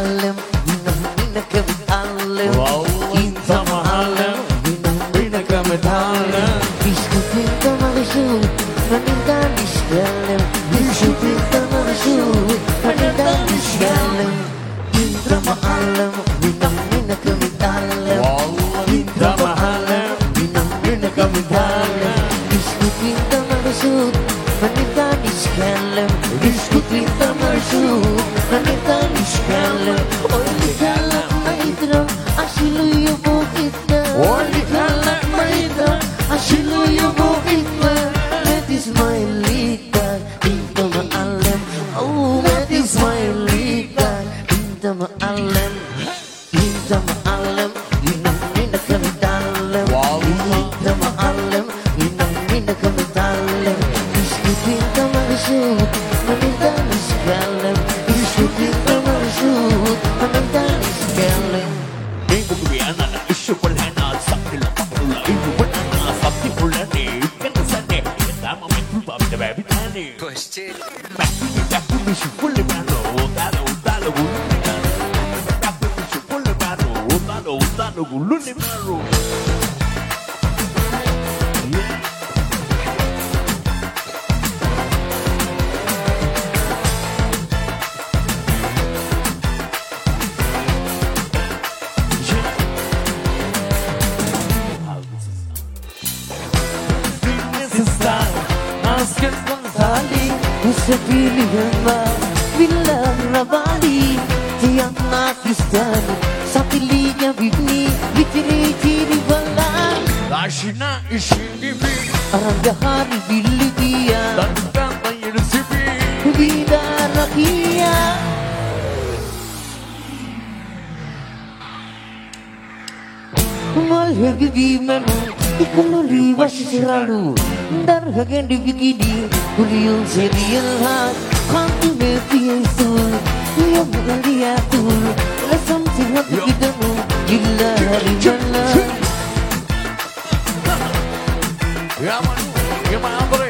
معلم منك متعلم انت معلم منك متعلم بيشوف انت مغشوش ما نقدر نتكلم بيشوف انت مغشوش ما نقدر نتكلم انت معلم منك متعلم انت معلم منك متعلم بيشوف انت مغشوش ما نقدر نتكلم بيشوف انت مغشوش ما نقدر نتكلم واللي كلك ما يدرم عشيله يبو كتنا واللي كلك ما يدرم عشيله يبو كتنا ما تسمعي ليك انت معلم او ما تسمعي ليك انت معلم انت معلم منك متعلم انت معلم منك متعلم بيشوف انت مغشوش ما نقدر نتكلم بيشوف انت مغشوش ما نقدر نتكلم Sebilihan bilang rabali tiang nakistan sa tilinya bibni bitiri-tiri balang Lashina isinibi arandahari biligia Tandang mayirisibi Bidarakia Malhabibi manu ikanuli wasiralu Darhagan di bikini Kuliul serial hat Kantu mefiyasul Yang mengaliatul Lasam sihat kidamu Gila hari mana Ya man,